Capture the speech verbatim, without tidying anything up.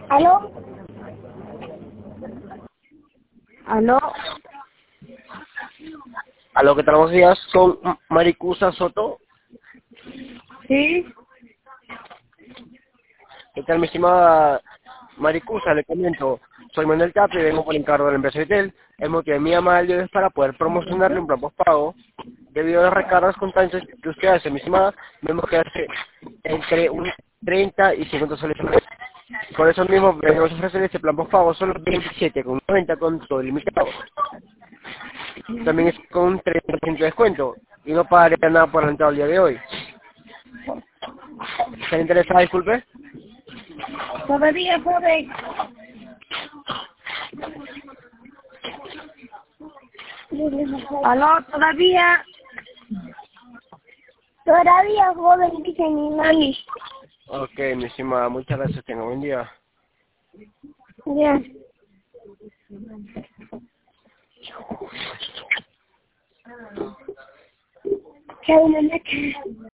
¿Aló? ¿Aló? Aló, ¿qué tal? Buenos días, con Maricusa Soto. Sí. ¿Qué tal, mi estimada Maricusa? Le comento, soy Manuel Tapia y vengo por encargo de la empresa Vitel. El motivo de mi llamada de hoy es para poder promocionarle un plan postpago. Debido a las recargas constantes que usted hace, mi estimada, vemos que hace entre un treinta y cincuenta soles al mes. Por eso mismo venimos a ofrecer este plan postpago solo veintisiete con noventa con todo ilimitado. También es con un treinta por ciento de descuento y no pagaría nada por adelantado el día de hoy. ¿Está interesada, disculpe? Todavía, joven. ¿Aló? ¿Todavía? Todavía, joven, dice mi mami. Ok, mi estimada, muchas gracias, tenga buen día. Bien. ¿Qué hay, mamá?